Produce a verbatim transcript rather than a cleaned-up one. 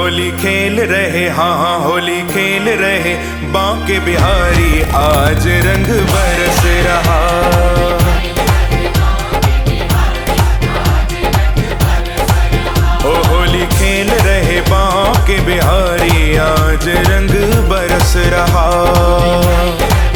होली खेल रहे, हाँ हाँ होली खेल रहे बांके बिहारी, आज रंग बरस रहा। ओ होली खेल रहे बांके बिहारी, आज रंग बरस रहा।